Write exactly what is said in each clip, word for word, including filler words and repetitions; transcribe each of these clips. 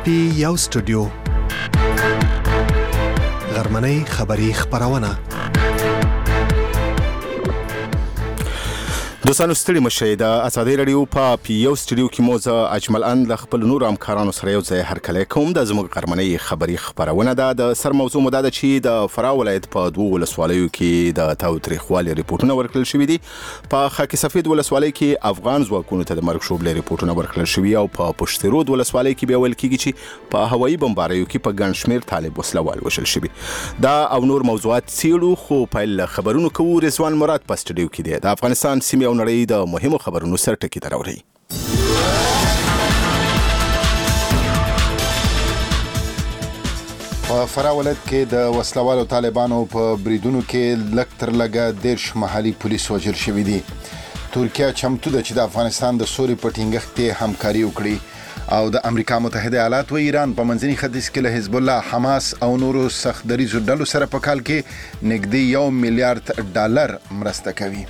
پی یو سټوډیو غرمنۍ خبری خبرونه دوستانو ستړي مشه د ازادي رادیو په پی یو سټوډیو کې مو زه اجمل اند ل خپل نور همکارانو سره یو ځای هرکلی کوم د زموږ غرمنۍ خبری خبرونه ده د سر موضوع مو ده چې د فراه ولایت په دوه ولسوالیو کې د تاوتریخوالي ریپورتونه ورکړل شوي دي په خاک سفید ولسوالۍ کې افغان ځواکونو ته د مرګ شوبلې ریپورتونه ورکړل شوي او په پشت رود ولسوالۍ کې بیا ویل کېږي چې په هوایي بمباریو کې په ګڼ شمېر طالب وسلوال وژل شوي دا او نور موضوعات څېړو خو پیل خبرونه کوو. رضوان مراد په سټوډیو کې دی د افغانستان سیمې نړۍ د مهمو خبرونو سر ټکی دراوړي. په فراه ولایت کې د وسلوالو طالبانو په بریدونو کې لږ تر لږه دیرش محلي پولیس وژل شوي دي. ترکیه چمتو ده چې د افغانستان د سولې په ټینګښت کې همکاري وکړي او د امریکا متحده ایالات و ایران په منځني ختیځ کې له حزب الله، حماس او نورو سخت دریځو ډلو سره په کال کې نږدې یو میلیارډ ډالر مرسته کوي.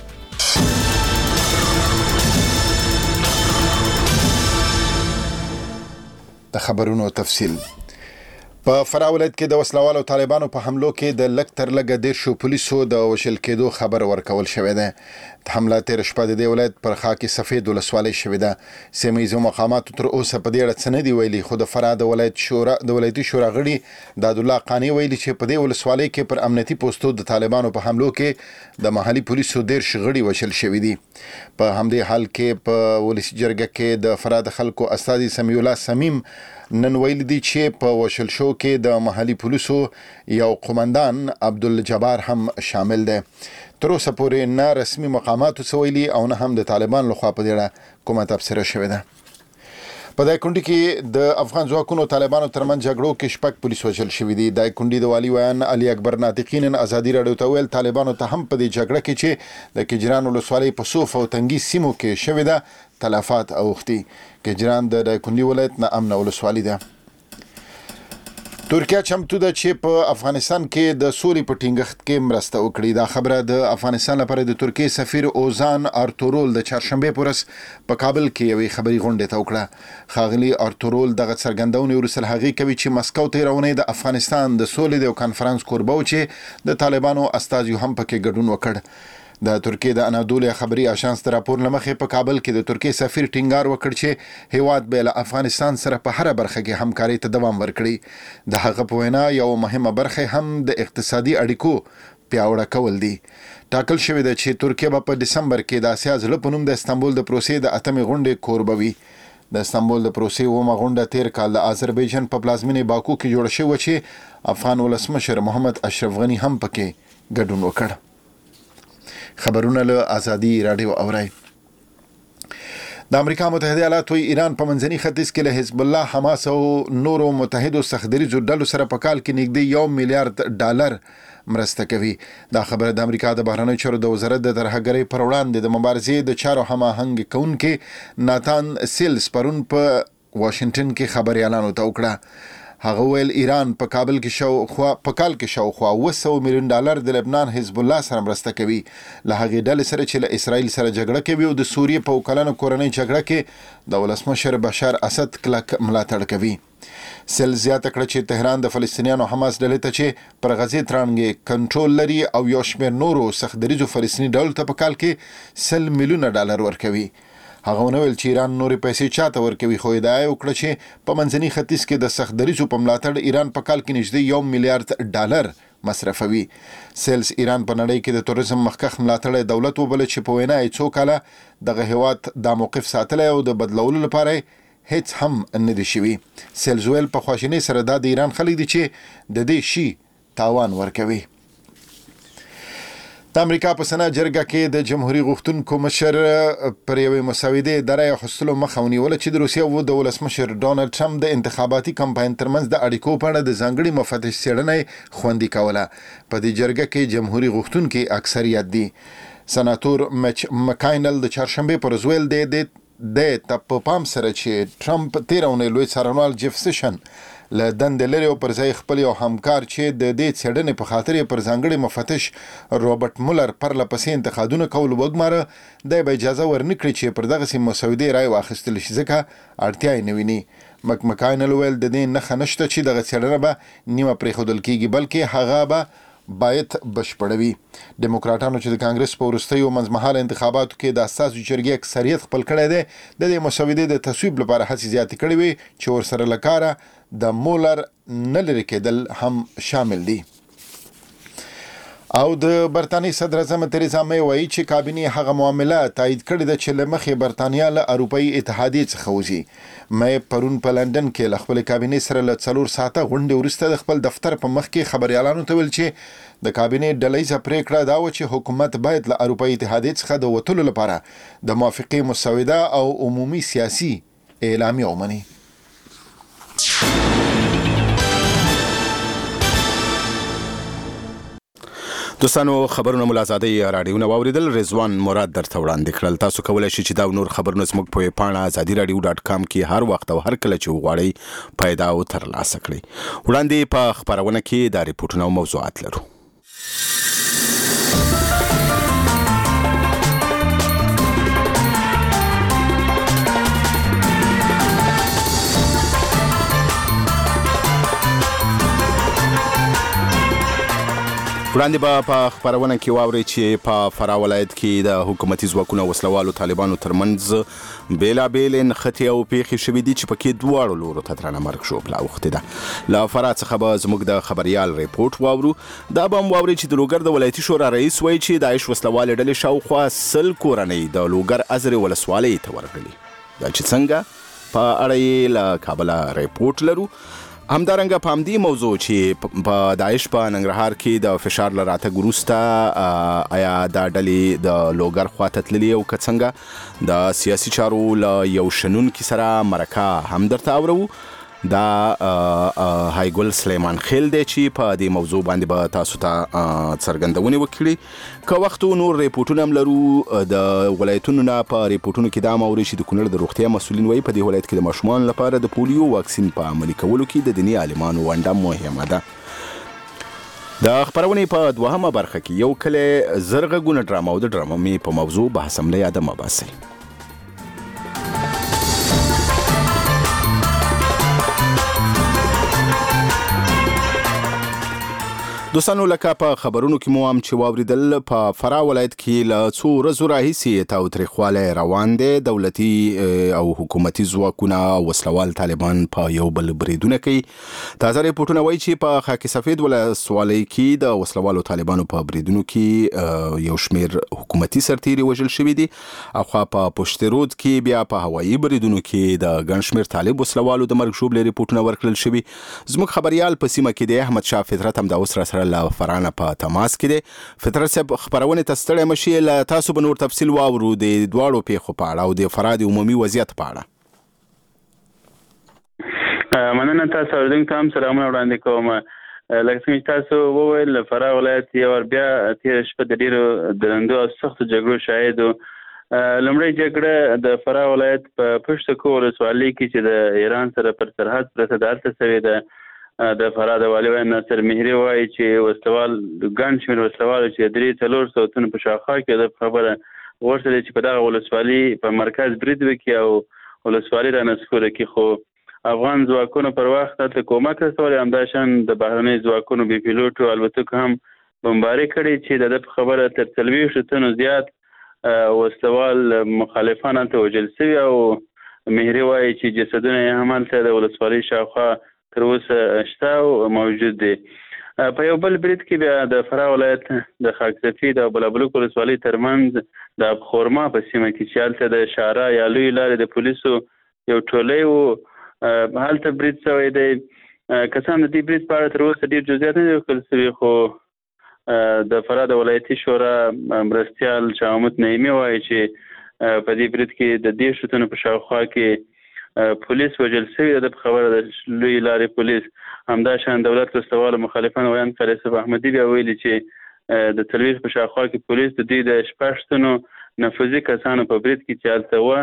د خبرونو تفصیل. په فراه ولایت کې د وسلوالو طالبانو په حملو کې د لږ تر لږه دیرشو پولیسو د وژل کېدو خبر ورکول شوی دی. د حمله تېره شپه د دې ولایت پر خاک سفید ولسوالۍ شوې ده. سیمه ییزو مقاماتو تر اوسه په دې اړه څه نه دي ویلي، خو د فراه د ولایت شورا د ولایتي شورا غړي دادالله قانع ویلي چې په دې ولسوالۍ کې پر امنیتي پوستو د طالبانو په حملو کې د محلي پولیسو دیرش غړي وژل شوي دي. په همدې حال کې په ولسي جرګه کې د فراه د خلکو استازي سمیع الله سمیم نن ویل دي چې په وشل شو کې د محلي پولیسو یو قومندان عبدالجبار هم شامل دی. تر اوسه پورې نه رسمي مقاماتو څه ویلي او نه هم د طالبان لخوا په دې اړه کومه تبصره شوې ده. په دایکنډي کې د افغان ځواکونو طالبانو ترمنځ جګړو کې شپږ پولیس وژل شوي دي. دایکنډي د والي ویان علي اکبر ناطقي نن ازادي راډیو ته ویل طالبانو ته هم په دې جګړه کې چې د کجران ولسوالۍ په صوف او تنګي سیمو کې شوې ده تلفات اوښتي. کجران د دایکنډي ولایت نه امنه ولسوالي ده. ترکیه چمتو ده چې په افغانستان کې د سولې په ټینګښت کې مرسته وکړي. دا خبره د افغانستان لپاره د ترکیې سفیر اوزان ارتورول د چهارشنبه په ورځ په کابل کې یوې خبري غونډې ته وکړه. ښاغلي ارتورول دغه څرګندونې وروسته هغې کوي چې مسکو تېره اونۍ د افغانستان د سولې د یو کنفرانس کوربه و چې د طالبانو استازیو هم پکې ګډون وکړ. د ترکیې د انادولیا خبري آژانس د راپور له مخې په کابل کې د ترکیې سفیر ټینګار وکړ چې هیواد به له افغانستان سره په هره برخه کې همکاري ته دوام ورکړي. د هغه په وینا یو مهمه برخه هم د اقتصادي اړیکو پیاوړه کول دي. ټاکل شوی دی چې ترکیه به په دسمبر کې د اسیا زړه په نوم د استانبول د پروسې د اتمې غونډې کوربه وي. د استانبول د پروسې اومه غونډه تیر کال د آذربایجان په پلازمینې باکو کې جوړه شوې چې افغان ولسمشر محمد اشرف غنی هم پکې ګډون وکړ. خبرونه له ازادي راډیو اورئ. د امریکا متحده ایالات و ایران په منځني ختیځ کې له حزب الله، حماس او نورو متحدو سخت دریځو ډلو سره په کال کې نږدې یو میلیارډ ډالر مرسته کوي. دا خبره د امریکا د بهرنیو چارو د وزارت د ترهګرۍ پر وړاندې د مبارزې د چارو هماهنګ کوونکي ناتان سیلز پرون په واشنگټن کې خبري اعلان وکړه. هغه ویل ایران په کابل کې شو خو په کال کې شو خو اوه سوه میلیون ډالر د لبنان حزب الله سره مرسته کوي. له هغې ډلې سره چې له اسرائیل سره جګړه کوي او د سوریې په وکلانو کورنۍ جګړه کې د ولسمشر بشار اسد کلک ملاتړ کوي. سیل زیاته کړه چې تهران د فلسطینیانو حماس ډلې ته چې پر غزې ترانګې کنټرول لري او یو شمېر نورو سخت دریځو فلسطیني ډلو ته په کال کې سل میلیونه ډالر ورکوي. هغه ونویل چې ایران نورې پیسې چاته ورکوي، خو ادعا یې وکړه چې په منځني ختیځ کې د سخت دریځو په ملاتړ ایران په کال کې نږدې یو میلیارډ ډالر مصرفوي. سیلز ایران په نړۍ کې د توریزم مخکښ ملاتړی دولت وبله چې په وینا یې څو کاله دغه هیواد دا موقف ساتلی او د بدلولو لپاره هیڅ هم نه دي شوي. سیلز ویل په خواشینۍ سره دا د ایران خلک دي چې د دې شي تاوان ورکوي. د امریکا په سنا جرګه کې د جمهوریت غوښتونکو مشر پر یوې مسودې د رایې اخیستلو مخه ونیوله چې د روسیې و د ولسمشر ډونالډ ټرمپ د انتخاباتي کمپاین ترمنځ د اړیکو په اړه د ځانګړي مفتش څېړنه خوندي کوله. په دې جرګه کې جمهوریت غوښتونکي اکثریت دي. سناتور مچ مکاینل د چهارشنبه پر ورځ ویل دی د ته په پام سره چې ټرمپ تېره اونۍ لوی څارنوال جیف سیشن له دندې لرې او پر ځای خپل یو همکار چې د دې څېړنې په خاطر یې پر ځانګړي مفتش روبرټ مولر پرله پسې انتقادونه کول وګماره دی به اجازه ورنکړي چې پر دغسې مسودې رای واخیستل شي ځکه اړتیا یې نه ویني. مکمکاینل ویل د دې نښه نشته چې دغه څېړنه به نیمه پرېښودل کېږي بلکې هغه به باید بشپړوي. ډیموکراټانو چې د کانګرس په وروستیو منځمهاله انتخاباتو کې د اساسي جرګې اکثریت خپل کړی دی د دې مسودې د تصویب لپاره هڅې زیاتې کړې وې چې ورسره له کاره د مولر نه لرې کېدل هم شامل دي. او د برطانیې صدر اعظم تریزا مې وایي چې کابینې هغه معامله تایید کړې ده چې له مخې برطانیا له اروپایي اتحادیې څخه وځي. مې پرون په لندن کې له خپل کابینې سره له څلور ساعته غونډې وروسته د خپل دفتر په مخ کې خبریالانو ته ویل چې د کابینې ډلهییزه پریکړه دا وه چې حکومت باید له اروپایي اتحادیې څخه د وتلو لپاره د موافقې مسوده او عمومي سیاسي اعلامیه ومني. دوستانو خبرونه مو له ازادۍ راډیو نه واوریدل. رضوان مراد درته وړاندې کړل. تاسو کولی شئ چې دا نور خبرونه زموږ په ویبپاڼه ازادي راډیو ډاټ کام کې هر وخت او هر کله چې وغواړئ پیدا او ترلاسه کړئ. وړاندې په خپرونه کې دا ریپورټونه او موضوعات لرو. وړاندې به په خپرونه کې واورئ چې په فراه ولایت کې د حکومتي ځواکونو او وسلوالو طالبانو ترمنځ بېلابېلې نښتې او پیښې شوي دي چې پکې دواړو لورو ته درنه مرګ ژوبله اوښتې ده. له فراه څخه به زموږ د خبریال ریپورټ واورو. دا به هم واورئ چې د لوګر د ولایتي شورا رئیس وایي چې داعش وسلوالې ډلې شاوخوا سل کورنۍ د لوګر ازرې ولسوالۍ ته ورغلي. دا چې څنګه په اړه یې له کابله ریپورټ لرو. همدارنګه په همدې موضوع چې په داعش په ننګرهار کې د فشار له راتګ وروسته آیا دا ډلې د لوګر خواته تللي او که څنګه د سیاسي چارو له یو شنونکي سره مرکه هم درته اورو. دا هایګل سلیمان خیل دی چې په دې موضوع باندې به تاسو ته څرګندونې وکړي. که وخت نور ریپورټونه هم لرو د ولایتونو نه. په ریپورټونو کې دا هم اورئ چې د کونړ د روغتیا مسؤلین وایي په دې ولایت کې د ماشومانو لپاره د پولیو واکسین په عملي کولو کې د دیني عالمانو ونډه مهمه ده. د خپرونې په دوهمه برخه کې یو کلی زر غږونه ډرامه او د ډرامې په موضوع بحث هم له یاده مه باسئ. دوستانو لکه په خبرونو کې مو هم چې واوریدل په فراه ولایت کې له څو ورځو راهیسې تاوتریخوالی روان دی. دولتي او حکومتي ځواکونه او وسلوال طالبان په یو بل بریدونه کوي. تازه ریپورټونه وایي چې په خاک سفید ولسوالۍ کې د وسلوالو طالبانو په بریدونو کې یو شمیر حکومتي سرتیري وژل شوي دي. اخوا په پشت رود کې بیا په هوایي بریدونو کې د ګڼ شمیر طالب وسلوالو د مرګ ژوبلې ریپورټونه ورکړل شوي. زموږ خبریال په سیمه کې دی احمد شاه فطرت هم دا اوس را سره له فرانه په تماس کې دی. فطرت صاحب خبرونې ته ستړی مه شئ. له تاسو به نور تفصیل واورو د دواړو پیښو په اړه او د فراه د عمومي وضعیت په اړه. مننه. تاسو اورېدونکو ته هم سلامونه وړاندې کوم. لکه څنګه چې تاسو وویل فراه ولایت یو وار بیا تېره شپه د ډېرو درندو او سختو جګړو شاهد و. لومړۍ جګړه د فراه ولایت په پشت کوه ولسوالۍ کې چې د ایران سره پر سرحد پرته ده هلته سوې ده. د فراه د والي ناصر مهري وایي چې وسلوال ګڼ شمېر وسلوالو چې درې څلور سوه تنو په شاوخوا کې ده خبره غوښتلې چې په دغه ولسوالي په مرکز برید وکړي او ولسوالي را نسکوره کړي. خو افغان ځواکونو پر وخت هلته کومک رسولی. همداشان د بهرنیو ځواکونو بې پیلوټو الوتکو هم بمباري کړې چې د ده په خبره تر څلوېښتو تنو زیات وسلوال مخالفان هلته وژل سوي او مهري وایي چې جسدونه یې هم هلته د ولسوالۍ شاوخوا تر اوسه شته او موجود دی. په یو بل برید کې بیا د فراه ولایت د خاک سفید او بلابلوک ولسوالۍ ترمنځ د خورما په سیمه کې چې هلته د شارع یا لویې لارې د پولیسو یو ټولۍ و هلته برید شوی دی. کسان د دې برید په اړه تر اوسه ډېر جزئیات نه دي ورکړل شوي. خو د فراه د ولایتي شورا مرستیال شاه محمود نعیمي وایي چې په دې برید کې د دېرشو تنو په شاوخوا کې پولیس وژل شوي ده. په خبره د لویې لارې پولیس. همداشان دولت وسلوالو مخالفان ویان کار یوسف احمدي بیا ویلي چې د څلوېښت په شاوخوا کې پولیس د دوی د شپږ تنو نفوذي کسانو په برید کې چې هلته وه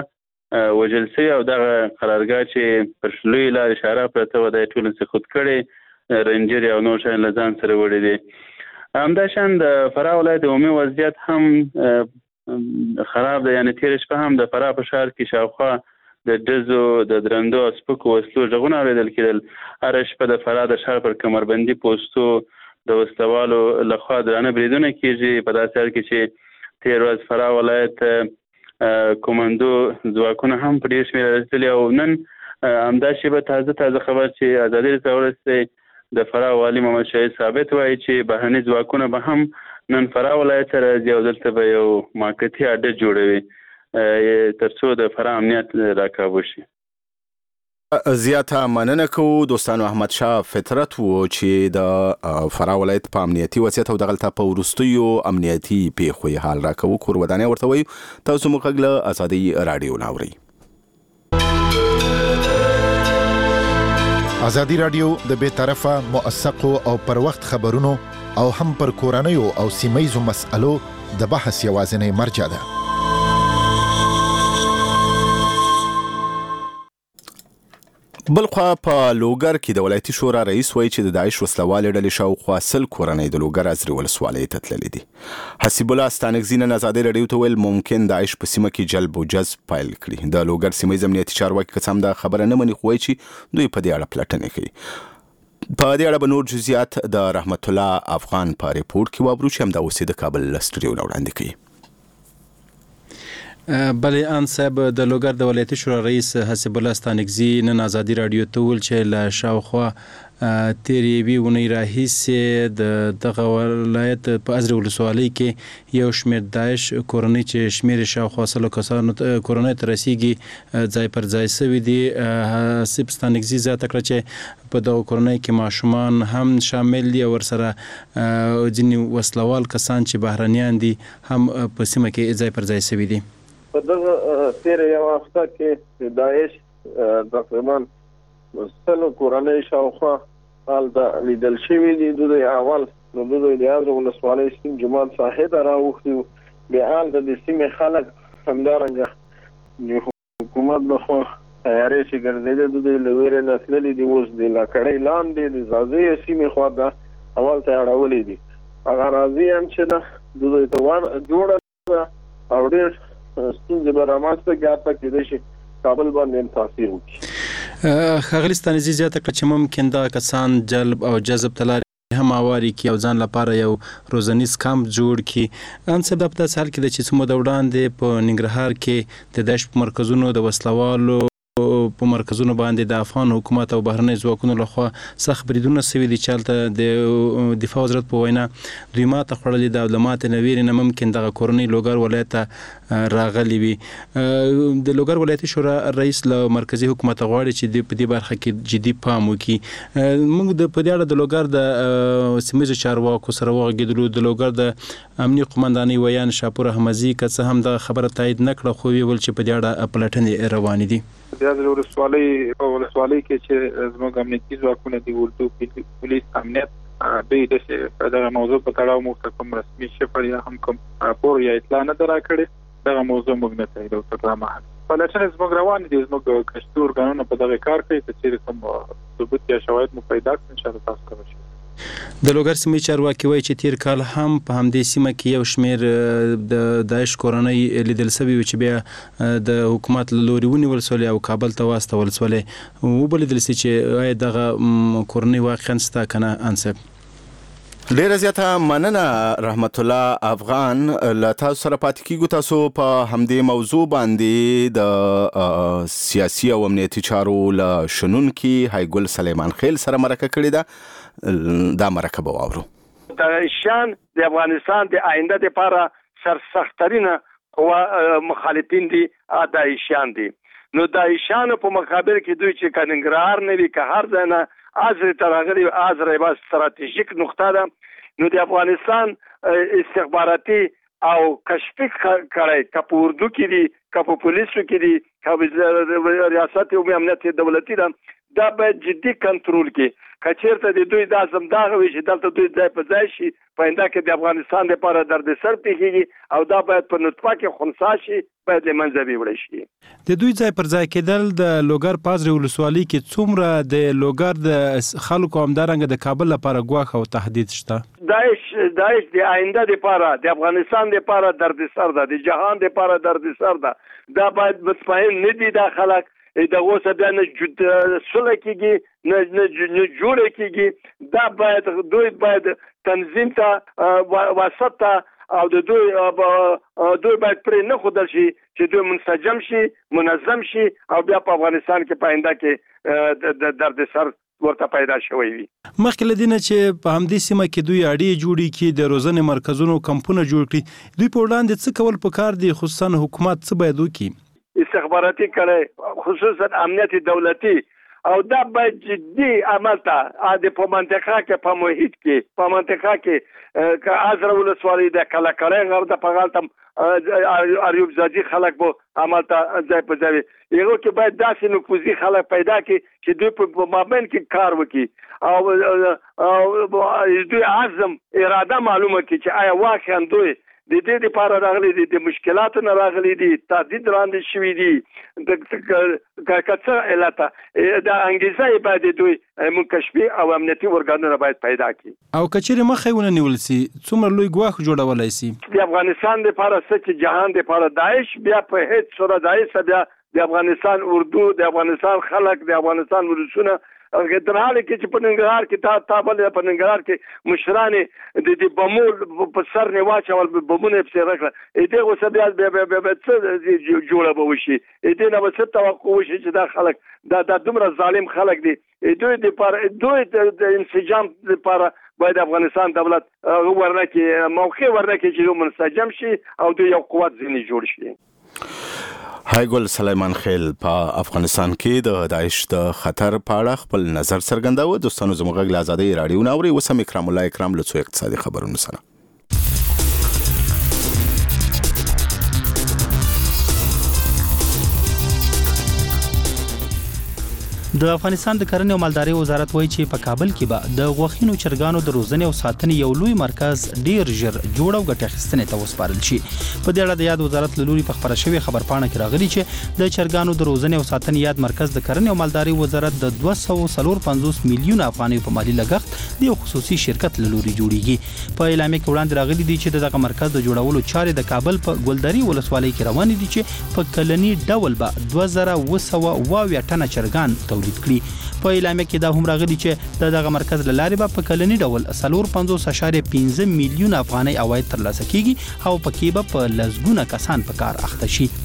وجل شوي او دغه قرارګاه چې پر لوی لارې اشاره پرته وه د ټولو څخه خود کړې رنجر او نور شیان له ځان سره وړي دي. همداشان د فراه ولایت عمومي وضعیت هم خراب ده. یعنې تېره شپه هم د فراه په ښار کې شاوخوا د ډزو د درندو او سپکو وسلو غږونه اورېدل کېدل. هره شپه د فراه د ښار پر کمربندي پوستو د وسلوالو لخوا درانه بریدونه کېږي په داسې حال کې چې تېر ورځ فراه ولایت کومندو ځواکونه هم په ډېر شمېر رسېدلي او نن همدا شیبه تازه تازه خبر چې ازادي راډیو ته ورسېدی د فراه والي محمد شهید ثابت وایي چې بهرني ځواکونه به هم نن فراه ولایت ته راځي او دلته به یو موقتي اډه جوړوي تر څو د فراه امنیت راکابو شي. زیاته مننه کوو دوستانو. احمد شاه فطرت وو چې د فراه ولایت په امنیتي وضعیت او دغلته په وروستیو امنیتي پیښو یې حال راکوو. کور ودانۍ ورته وایو. تاسو موږ غږ له ازادي راډیو نه اورئ. ازادي راډیو د بې طرفه موثقو او پر وخت خبرونو او هم پر کورنیو او سیمه‌ییزو مسألو د بحث یوازینۍ مرجع ده. بلخوا په لوګر کې د ولایتي شورا رئیس وایي چې د داعش وسلوالې ډلې شاوخوا سل کورنۍ د لوګر ازرې ولسوالۍ ته تللي دي. حسیب الله ستانکزي نن ازادي راډیو ته ویل ممکن داعش په سیمه کې جلب او جذب پیل کړي. د لوګر سیمه امنیتي چارواکي قسم دا خبره نه مني خو وایي چې دوی په دې اړه پلټنې کوي. په دې اړه به نور جزئیات د رحمت الله افغان په ریپورت کې واورو چې همدا اوس د کابل استودیو نه وړاندې کوي. بلې ان صاحب د لوګر د ولایتي شورا رئیس حسیب الله ستانکزي نن ازادي راډیو ته ویل چې له شاوخوا تېرې یوې اونۍ راهیسې د دغه ولایت په ازرې ولسوالۍ کې یو شمېر داعش کورنۍ چې شمېر یې شاوخوا سلو کسانو کورنۍ ته رسیږي ځای پر ځای سوي دي. حسیب ستانکزي زیاته کړه چې په دغه کورنۍ کې ماشومان هم شامل دي او ورسره ځینې وسلوال کسان چې بهرنیان دي هم په سیمه کې ځای پر ځای سوي دي. په دغه تېره یوه هفته کې داعش تقریبا سلو کورنۍ شاوخوا هلته لیدل شوي دي. دوی اول نو دوی د ازرې ولسوالۍ سیم جومات ساحې ته راوښتي وو. بیا هلته د سیمې خلک همدارنګه د حکومت لخوا تیارې چې ګرځېدې دوی له ویرې نه تللي دي. اوس د لاکړۍ لاندې د ځاځیو سیمې خوا ته اول ته اړولي دي. هغه راځي هم چې ده دوی ته جوړه ده او ډېر ستونزې به رامنځته کړي حتی کېدای شي کابل باندې هم تاثیر وکړي. ښاغلي ستانکزي زیاته کړه چې ممکن دغه کسان جلب او جذب ته لارې هم هواري کړي او ځان لپاره یو روزنیز کمپ جوړ کړي. ان صاحب دا په داسې حال کې ده چې څه موده وړاندې په ننګرهار کې د داعش په مرکزونو د وسلوالو په مرکزونو باندې د افغان حکومت او بهرنۍ ځواکونو لخوا سخت بریدونه سوي دي چې هلته د دفاع وزارت په وینا دوی ماته خوړلې ده او له ماتې نه ویرې نه ممکن دغه کورنۍ لوګر ولایت ته راغلي وي. د لوګر ولایتي شورا رئیس له مرکزي حکومت غواړي چې په دې برخه کې جدي پام وکړي. موږ د په دې اړه د لوګر د سیمهییزو چارواکو سره وغږېدلو. د لوګر د امني قمندانۍ ویان شاپور احمدزي که څه هم دغه خبره تایید نه کړه خو ویل چې په دې اړه پلټنې روانې دي. د ازرې ولسوالۍ په ولسوالۍ کې چې زموږ امنیتي ځواکونه دي اردو پولیس امنیت دوی د دغه موضوع په تړاو موږ ته کوم رسمي شفر یا هم کوم راپور یا اطلاع نه ده راکړې. دغه موضوع موږ نه تاییدوو تر دا مهال. پلټنې زموږ روانې دي. زموږ کشتي ارګانونه په دغه کار کوي. که چېرې کوم ثبوت یا شواهد مو پیدا کړي انشاءالله تاسو ته به شي. د لوګر سیمې چارواکي وایي چې تیر کال هم په همدې سیمه کې یو شمېر د داعش کورنۍ لیدل سوي وو چې بیا د حکومت له لوري ونیول سولې او کابل ته واستول سولې. وبلیدل سي چې آیا دغه کورنۍ واقعا ستا که نه انصب؟ ډیره زیاته مننه رحمت الله افغان. له تاسو سره پاتې کیږو. تاسو په همدې موضوع باندې د سیاسي او امنیتي چارو له شنونکي هایګل سلیمان خیل سره مرکه کړې ده. دا مرکه به واورو. داعشیان د افغانستان د آینده لپاره سرسخترینه قوا مخالفین دي داعشیان دي. نو داعشیانو په مقابل کې دوی چې که ننګرهار نه وي که هر ځای نه ازرې ته راغلي ازرې به ستراتیژیک نقطه ده. نو د افغانستان استخباراتي او کشفي کړی که په اردو کې دي که په پولیسو کې دي که ریاست عمومي امنیت دولتي ده دا باید جدي کنټرول کړي. کچیرته د دوی د اعظم دغه وي چې دلته دوی ځای په ځای شي پاینده کې د افغانستان لپاره دردسر پیښیږي او دا باید په نطفه کې خنثی شي باید له منځه ویوړل شي د دوی ځای پر ځای کېدل د لوګر پازري ولسوالۍ کې څومره د لوګر د خلکو همدارنګه د کابل لپاره ګواښ او تهدید شته داعش داعش د آینده لپاره د افغانستان لپاره دردسر ده د جهان لپاره دردسر ده دا باید مطمئن نه دي دا خلک دغه څه بیا نه سوله کېږي نه نه جوړه کېږي دا باید دوی باید تنظیم ته وسط ته او د دوی دوی باید پرې نه ښودل شي چې دوی منسجم شي منظم شي او بیا په افغانستان کې پاینده کې د دردسر ورته پیدا شوی وي مخکې له دې نه چې په همدې سیمه کې دوی اړې جوړې کړي د روزنې مرکزونو کمپونه جوړ کړي دوی په وړاندې څه کول پکار دي خصوصا حکومت څه باید وکړي استخباراتي کړي خصوصا امنیت دولتي او دا باید جدي عمل ته د په منطقه کې په محیط کې په منطقه کې که ازره ولسوالۍ د کلاکړۍ غر د پغالتم اریوب زادي خلک به عمل ته ځای په ځای یو کې باید داسې نفوذي خلک پیدا کړي چې دوی په مابین کې کار وکړي او دوی عزم اراده معلومه کړي چې آیا واقعا دوی د دې لپاره راغلي دي د مشکلاتو نه راغلي دي تهدید وړاندې شوي دي د کڅه علت د انګیزه باید دوی مکشفي او امنیتي ورګانونه باید پیدا کړي او کچېرې مخې ونه نیول سي څومره لوی ګواښ جوړولی سي د افغانستان لپاره څه چې جهان لپاره داعش بیا په هیڅ صورت داعش بیا د افغانستان اردو د افغانستان خلک د افغانستان ولسونه در حال کې چې په ننګرهار کې تا تا بل په ننګرهار کې مشرانې د دې بمول په سر نه واچول بمونه په راکړه دې اوس بیا بیا بیا څه جوړه به وشي دې نه وسه توقع وشي چې دا خلک دا د دومره ظالم خلک دي دوی د پر دوی د انسجام لپاره باید افغانستان دولت ورنکه موقع ورنکه چې منسجم شي او د یو قوت ځینې جوړ شي هایګل سلیمان خیل په افغانستان کې د داعش د خطر په اړه خپل نظر څرګنداوه دوستانو زموږ غږ آزادۍ رادیو ناوري وسم اکرام الله اکرام له څو اقتصادي خبرونو سره د افغانستان د کرنې او مالدارۍ وزارت وایي چې په کابل کې به د غوښینو چرګانو د روزنې او ساتنې یو لوی مرکز ډیر ژر جوړ او ګټه اخیستنې ته وسپارل شي په دې اړه د یاد وزارت له لوري په خبره شوې خبرپاڼه کې راغلي چې د چرګانو د روزنې او ساتنې یاد مرکز د کرنې او مالدارۍ وزارت د دوه سوه پنځوس میلیون افغانۍ په مالی لګښت د یو خصوصي شرکت له لوري جوړیږي په اعلامیه کې وړاندې راغلي دي چې دغه مرکز د جوړولو چارې د کابل په ګلدري ولسوالۍ کې روانې دي چې په کلنی ډول به دوه زره اوه سوه اویا ټنه چرګان تولید کړي په اعلامیه کې دا هم راغلي چې دغه مرکز له لارې به په کلنی ډول څلور پنځوس اعشاریه پنځه میلیون افغانۍ عواید ترلاسه کیږي او پکې به په لسګونه کسان په کار اخته شي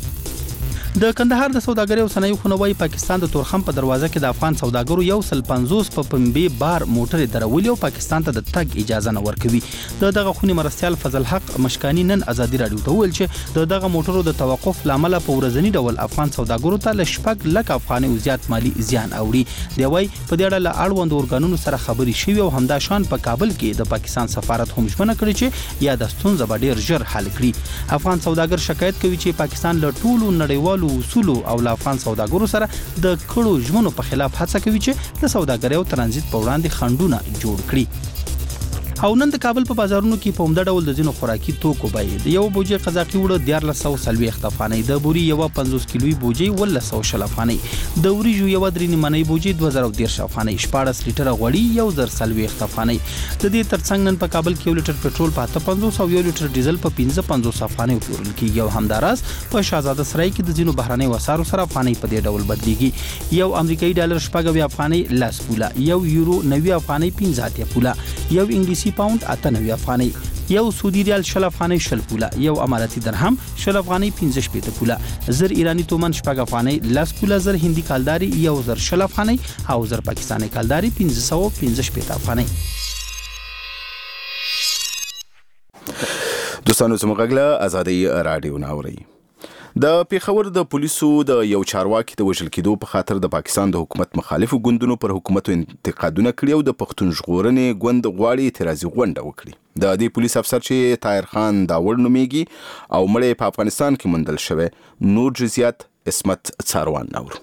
د کندهار د سوداګرۍ او صنایعو خونوي پاکستان د تورخم په دروازه کې د افغان سوداګرو یو سل پنځوس په پنبې بار موټر درولې او پاکستان ته د تګ اجازه نه ورکوي د دغه خونی مرستيال فضل حق مشکانی نن ازادي رادیو ته ویل چې د دغه موټرو د توقف لامل په ورځنی ډول افغان سوداګرو ته لشپک لک افغاني او زیات مالی زیان اوړي دی وای په دې اړه له اړوند اورګانونو سره خبري شوی او همدا شان په کابل کې د پاکستان سفارت هم ژمنه کړې چې یا د ستونزې به ډیر ژر حل کړي افغان سوداګر شکایت کوي چې پاکستان له ټولو نړیوالو اصول او افغان سوداګرو سره د کړو ژمنو په خلاف هڅه کوي چې د سوداګرۍ او ترانزیت په وړاندې خنډونه جوړ کړي او نن د کابل په بازارونو کې په عمده ډول د ځینو خوراکي توکو بیې د یو بوجي قزاقي وړه دیارلس سوه څلوېښت افغانۍ د بوري یو پنځوس کیلوي بوجي ولس سوه شل افغانۍ د وریجو یو درې نیمه بوجي دوه زره دېرش افغانۍ شپاړس لیټره غوړي یو زر څلوېښت افغانۍ د دې ترڅنګ نن په کابل کې یو لیټر پټرول په اته پنځوس او یو لیټر ډیزل په پنځه پنځوس افغانۍ پلورل کېږي او همداراز په شاهزاده سرای کې د ځینو بهرنۍ وسارو سره افغانۍ په دې ډول بدلیږي یو امریکایي ډالر شپږ اویا افغانۍ لس پوله یو یورو نوي افغانۍ پنځه اتیا پوله یو انګلیسي پاوند اته نوي افغانۍ یو سعودي ریال شل افغانۍ شل پوله یو اماراتي درهم شل افغانۍ پنځه شپېته پوله زر ایرانی تومن شپږ افغانۍ لس پوله زر هندي کالداري یو زر شل افغانۍ او زر پاکستاني کالداري پنځه سوه پنځه شپېته افغانۍ دوستانو زموږ غږ له آزادۍ رادیو ناوري د پیښور د پولیسو د یو چارواکي د وژل کېدو په خاطر د پاکستان د حکومت مخالفو ګوندونو پر حکومت انتقادونه کړي او د پښتون ژغورنې ګوند غواړي اعتراضي غونډه وکړي د دې پولیس افسر چې طاهر خان داوړ نومیږي او مړی په افغانستان کې موندل شوی نور جزئیات اسمت څاروان نور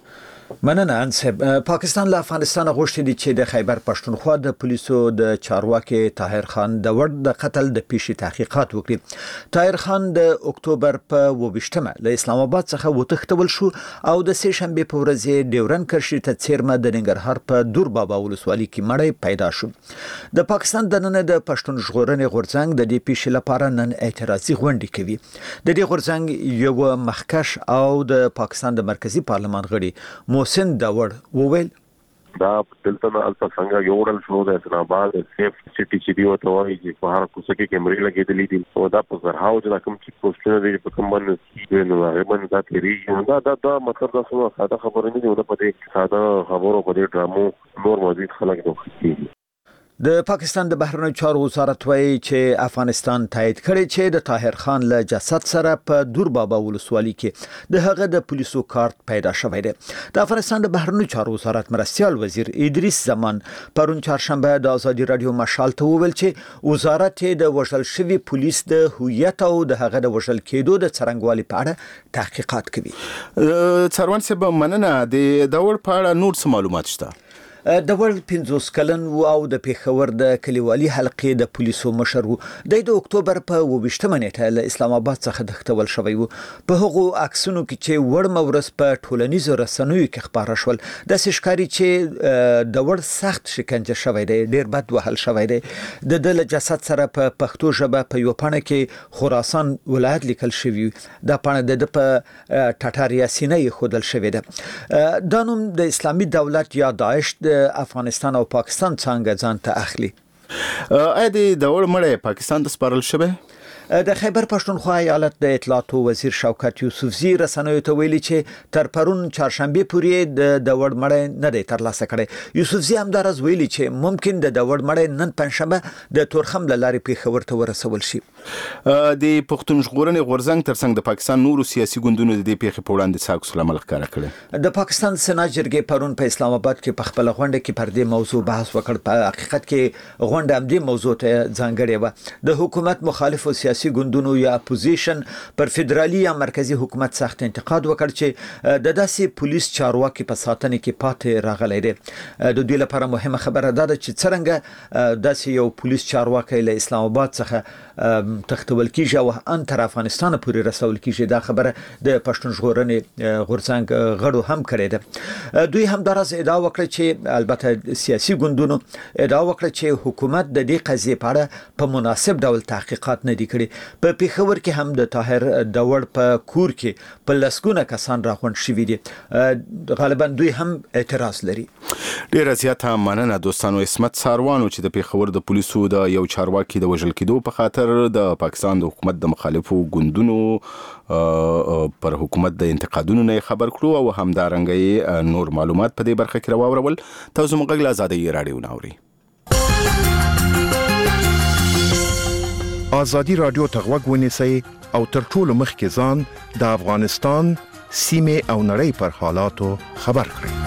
مننه انصب. پاکستان له افغانستان غوښتي دي چې د خیبر پښتونخوا د پولیسو د چارواکي طاهر خان د ورد د قتل د پیشي تحقیقات وکړي. طاهر خان د اکتوبر په وبشتمه له اسلام آباد څخه وتښتول شو او د سه شنبه په ورځ ډیورن کرښې ته څیرمه د ننګرهار په دور بابا ولسوالۍ کې مړی پیدا شو. د پاکستان د نن د پښتون ژغورنې غورځنګ د دې پیښې لپاره نن اعتراضي غونډه کوي. د دې غورځنګ یو مخکش او د پاکستان د مرکزی پارلمان غړي محسن داوړ وویل دا دلته نه الته څنګه یوړل شو د اسلام آباد سیف سټي چې دی وته وایي چې په هر کوڅه کې کیمرې لګېدلې دي او دا په زرهاو چې کوم چې پوسټونه دي په کوم باندې نو هغه باندې دا تیریږي دا دا دا مطلب دا څه ساده خبره نه دی او په دې ساده خبرو په دې ډرامو نور مزید خلک دوی. د پاکستان د بهرنیو چارو وزارت وایي چې افغانستان تایید کړی چې د طاهر خان له جسد سره په دور بابا ولسوالۍ کې د هغه د پولیسو کارت پیدا شوی دی. د افغانستان د بهرنیو چارو وزارت مرستيال وزیر ادریس زمان پرون چهارشنبه د ازادي رادیو مشال ته وویل چې وزارت د وژل شوی پولیس د هویت او د هغه د وژل کېدو د څرنګوالي په اړه تحقیقات کوي. څروان صاحب مننه. د داور په اړه نور څه معلومات شته؟ د ورل پنځوس کلن او د پیښور د کلیوالي حلقې د پولیسو مشر وو. د اکتوبر په وبشتمه نیټه له اسلام آباد څخه دښتول شوی وو. په هغو عکسونو کې چې ور مورس په ټولنیزو رسنیو کې خبره شول د سشکاري چې د ور سخت شکنجه شوی دی، ډیر بد وهل شوی دی. د د جسد سره په پښتو ژبه په یو پاڼه کې خراسان ولایت لیکل شوی. د پاڼه د په ټټاریا سینې خودل شوی دی. دا نوم د اسلامي دولت یا داعش د افغانستان او پاکستان څنګه ځان ته اخلي. اې د داور مړی پاکستان ته سپارل شوی. د خیبر پښتونخوا ایالت د اطلاعاتو وزیر شوکت یوسفزي رسنیو ته ویلي چې تر پرون چهارشنبه پورې د داور مړی نه دی ترلاسه کړی. یوسفزي همدارز ویلي چې ممکن د داور مړی نن پنځشنبه د تورخم له لارې پیښور ته ورسول شي. د پښتون ژغورنې غورځنګ ترڅنګ د پاکستان نورو سیاسي ګوندونو د دې پیښې په وړاندې ساکس العمل ښکاره کړی. د پاکستان سنا جرګې پرون په اسلام آباد کې په خپل غونډه کې پر دې موضوع بحث وکړ. په حقیقت کې غونډه هم دې موضوع ته ځانګړې و. د حکومت مخالف او سیاسي ګوندونو یا اپوزیشن پر فدرالي یا مرکزی حکومت سخت انتقاد وکړ چې د داسې پولیس چارواکي په ساتنه کې پاتې راغلی دی. د دوی لپاره مهمه خبره ده چې څنګه داسې یو پولیس چارواکي له اسلام آباد څخه تختول کیږي او ان تر افغانستان پورې رسول کیږي. دا خبره د پښتون ژغورنې غورځنګ غړو هم کړې ده. دوی هم دراز ادعا وکړه چې البته سیاسي ګوندونو ادعا وکړه چې حکومت د دې قضیې په اړه په مناسب ډول تحقیقات نه دي کړي. په پیښور کې هم د طاهر داور په کور کې په لسګونه کسان راغونډ شوي دي. غالبا دوی هم اعتراض لري. ډیره زیاته مننه دوستانو. اسمت ساروانو چې د پیښور د پولیسو د یو چارواکي د وژل کېدو په خاطر د پاکستان د حکومت د مخالفو ګوندونو پر حکومت د انتقادونو نه خبر کړو او همدارنګه نور معلومات په دې برخه کې راوړل. تاسو موږ له آزادۍ رادیو ناوري. آزادی رادیو تغوږ ونیسئ او تر ټولو مخکې ځان د افغانستان سیمې او نړۍ پر حالاتو خبر کړئ.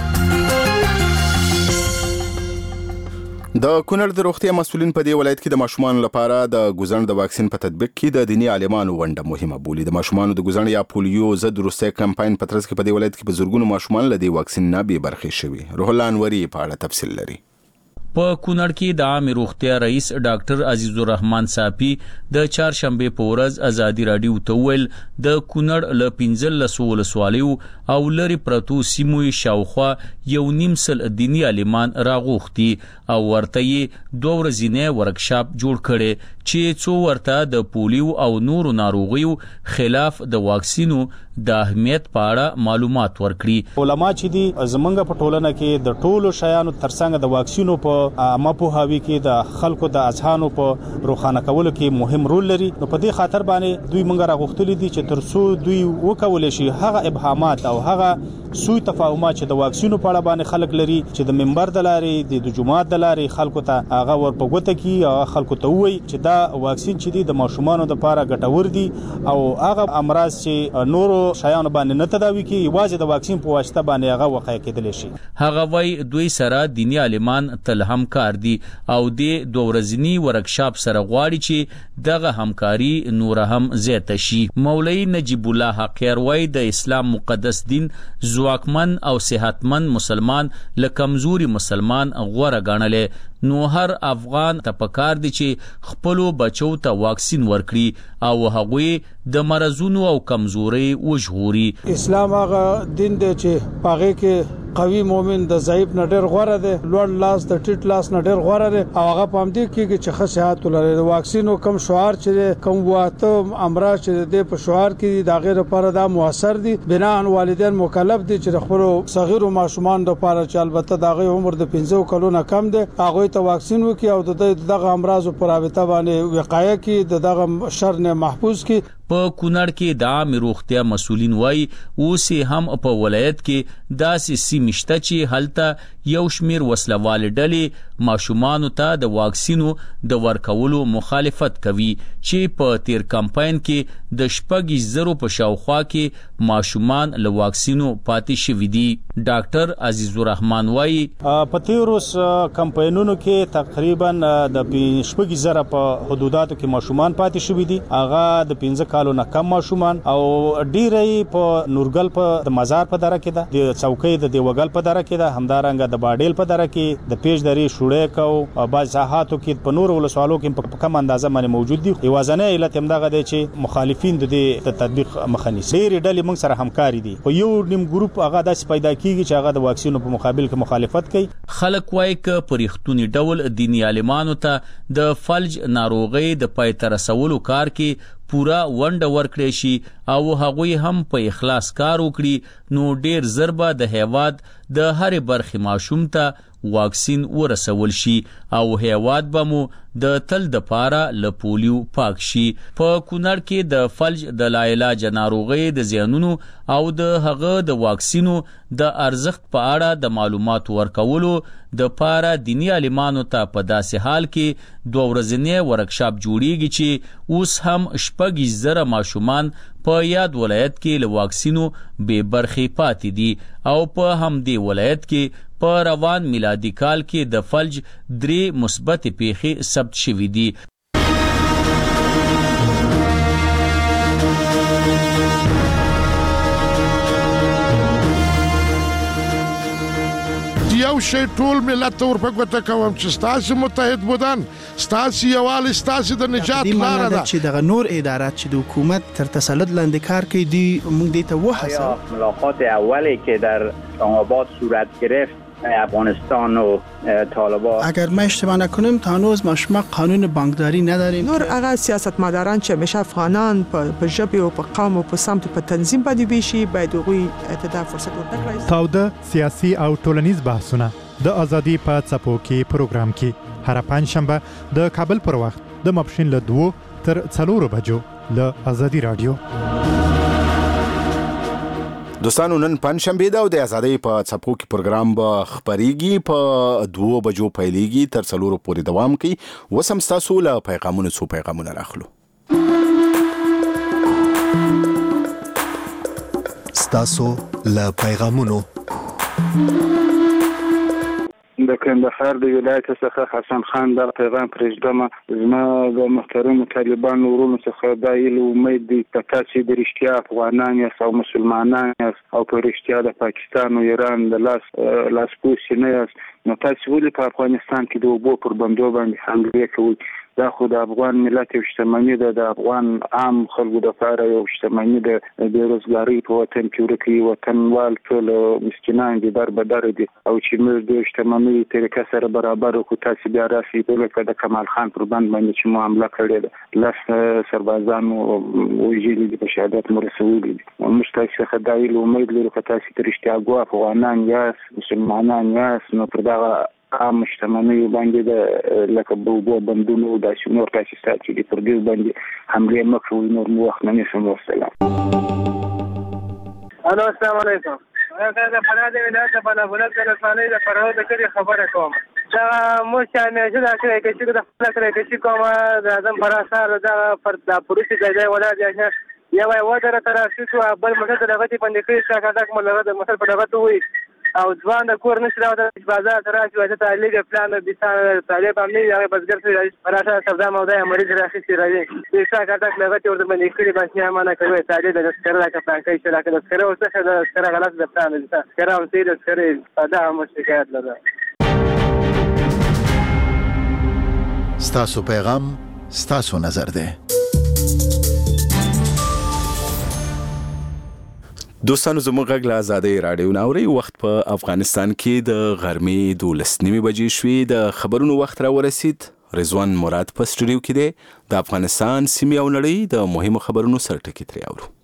د کونړ د روغتیا مسؤلین په دې ولایت کې د ماشومانو لپاره د ګوزڼ د واکسین په تطبیق کې د دیني عالمانو ونډه مهمه بولي. د ماشومانو د ګوزڼ یا پولیو ضد روسي کمپاین په ترڅ کې په دې ولایت کې په زورګونو ماشومان له دې واکسین نه بې برخې شوي. روح الله انوري په اړه تفصیل لري. په کونړ کې د عام روغتیا رئیس ډاکټر عزیز الرحمن صافي د چهارشنبه په ورځ ازادي رادیو ته ویل د کونړ له پنځلس ولسوالیو او لری پرتو سیمو شاوخوا یو نیم سل دینی عالمان راغوختي او ورته یې دوه ورځې ورکشاپ جوړ کړي چې څو ورته د پولیو او نورو ناروغیو خلاف د واکسینو د اهمیت په اړه معلومات ورکړي. علما چې دي زمونږ په ټولنه کې د ټولو شیانو ترڅنګ د واکسینو په عامه پوهاوي کې د خلکو د اذهانو په روښانه کولو کې مهم رول لري. نو په دې خاطر باندې دوی مونږ راغوښتلي دي چې ترڅو دوی وکولای شي هغه ابهامات او هغه سوء تفاهمات چې د واکسینو په اړه باندې خلک لري چې د منبر د لارې د جمعات د لارې خلکو ته هغه ورپګوته کی او خلکو ته وایي چې دا واکسین چې دی د ماشومانو لپاره ګټور دي او هغه امراض چې نورو شایانو باندې نه تداوي کی یوازې د واکسین په واسطه باندې هغه وقایع کېدلی شي. هغه وای دوی سره دینی عالمان تل همکار دي او د دوه ورځنی ورکشاپ سره غواړي چې دغه همکاري نور هم زیاته شي. مولوی نجیب الله حقیر وای د اسلام مقدس دین ځواکمن او صحتمند مسلمان له کمزوري مسلمان غوره ګڼل، نو هر افغان ته پکار دي چې خپلو بچو ته واکسین ورکړي او هغوی د مرزونو او کمزوري وژغوري. اسلام هغه دین دی چې پاغه کې قوي مؤمن د ضعیف نه ډېر غوره دی، لوړ لاس د ټیټ لاس نه ډېر غوره دی او هغه پام دی کېږي چې ښه صحت ولري. د واکسینو کم شعار چې کم واته امراض چې د په شعار کې د غیر لپاره دا موثر دي، بنا ان والدین مکلف دي چې خپل صغیر او ماشومان لپاره چې البته د غي عمر د پنځه کلونو نه کم دي هغه ته واکسین وکړي او د دغه امراض په رابطه باندې وقایه کې د دغه شر نه محفوظ کړي. په کونړ کې د عامه روغتیا مسولین وای اوس هم په ولایت کې داسې سیمشته چې هلته یو شمیر وسلوال ډلې ماشومان ته د واکسینو د ورکولو مخالفت کوي چې په تیر کمپاین کې د شپږ زرو په شاوخوا کې ماشومان له واکسینو پاتې شوي دي. ډاکټر عزیز الرحمن وای په تیروس کمپاینونو کې تقریبا د شپږ زره په حدوداتو کې ماشومان پاتې شوي دي، هغه د پنځه کالو نه کم ماشومان او ډیرې په نورګل په د مزار په دره کې ده، د څوکۍ د دیوګل په دره کې ده، همدارنګه د باډیل په دره کې د پیش درې شوړې کو او باز ساحاتو کې په نور ولسوالو کې په کم اندازه باندې موجود دي. یوازنه علت هم دغه دی چې مخالفین د دې تطبیق مخنی ډېرې ډلې موږ سره همکاري دي، خو یو نیم ګروپ هغه داسې پیدا کیږي چې هغه د واکسینو په مقابل کې مخالفت کوي. خلک وایي ک پرختونی ډول دینی عالمانو ته د فلج ناروغي د پای تر رسولو کار کې پورا ونډه ورکړي شي او هغوی هم په اخلاص کار وکړي، نو ډیر ضربه د هیواد د هرې برخې ماشوم ته واکسین ورسول شي او هیواد به مو د تل د پاره له پولیو پاک شي. په کونړ کې د فلج د لاعلاج ناروغي د زیانونو او د هغه د واکسینو د ارزښت په اړه د معلومات ورکولو د پاره دینی عالمانو ته په داسې حال کې دوه ورځنی ورکشاپ جوړیږي چې اوس هم شپږ زره ماشومان په یاد ولایت کې له واکسینو بې برخې پاتې دي او په همدې ولایت کې په روان میلادي کال کې د فلج درې مثبت پیښې ثبت شوې دي. یو شی ټول ملت ته ورپګوته کوم چې ستاسو متحد بودن، ستاسو یووالی، ستاسو د نجات لاره ده. چې دغه نور ادارات چې د حکومت تر تسلط لاندې کار کوي دی موږ دې ته وحسه. ملاقات اولی که در اسلام آباد صورت گرفت افغانستان و طالبان، اگر ما اشتباه نکنیم تا هنوز ما شما قانون بانکداری نداریم. نور هغه سیاستمداران چې همیشه افغانان په ژبه او په قوم او په سمت په تنظیم باندې ویشي باید هغوی ته فرصت ورکړي. تاوده سیاسي او ټولنیز بحثونه د ازادي په څپو کې پروګرام کې هر پنځشنبه د کابل پر وخت د ماپښین له دوه تر څلورو بجو له ازادي رادیو. دوستانو نن پنځشنبه ده او د ازادۍ په څپو کې پروګرام به خبريږي، په دوه بجو پیلېږي تر څلورو پورې دوام کوي. وسم تاسو له پیغامونو څو پیغامونه راخلو. تاسو له پیغامونو د کندهار د ولایت څخه حسن خان دا پیغام پرېږدم. زما د محترم طالبان ورونو څخه دا یو امید دی چې تاسو د رښتیا افغانان یاست او مسلمانان یاست او په رښتیا د پاکستان او ایران د لاس لاس پوښ نه یاست، نو تاسو ولې په افغانستان کې د اوبو پر بندو باندې حمله کوئ؟ دا خو د افغان ملت یو شتمني ده، د افغان عام خلکو لپاره یو شتمني ده. د بیروزګارۍ په وطن کې ورکي وطنوال ټول مسکینان دي، در بدر دي او چې موږ د شتمنۍ طریقه سره برابر وکړو. تاسو بیا راسي په د کمال خان پر بند باندې چې معامله کړې ده، لاس سربازان وژلي دي، په شهادت مرسولي دي. موږ تاسو څخه دا یو امید لرو چې تاسو د رښتیا ګو افغانان یاست، مسلمانان یاست، نو پر دا عام شتمنۍ باندې د لکه بوبو بندونو د شنور تاسو ستاسو د پردیس باندې حمله مکوي. نور مو وخت نه نشم. والسلام. الو السلام علیکم. زه د فراه د ولایت په بلابلت د رسنۍ د فراه د کړي خبره کوم. دا مو چې مې چې دا کړی کې چې دا خپل کړی کې چې کومه د اعظم فراسار دا پر د پولیس د ځای ولا دی یا وای ودره تر شو بل مشه دغه دې باندې کې چې کاټک ملغه د مسل په دغه ته وي او ځوان د کور نشي راوړل بازار تر راځي چې تعلیق پلان د بيسان طالب امني یا بزګر سره راځه سودا موده مریض راځي چې راځي چې کاټک لغه ته ورته باندې کې باندې امانه کوي تعلیق د سره راکه پلان کوي چې راکه د سره او څه د سره غلط د پلان دي سره او تیر سره دا هم شکایت لري. ستاسو پیغام ستاسو نظر ده. دوستانو زموږ غږ له آزادۍ راډیو ناوري وخت په افغانستان کې د غرمې دولس نیمې بجې شوې د خبرونو وخت را ورسید. رضوان مراد په سټوډیو کې دی. د افغانستان سیمې او نړۍ د مهمو خبرونو سرټکي ترې اورو.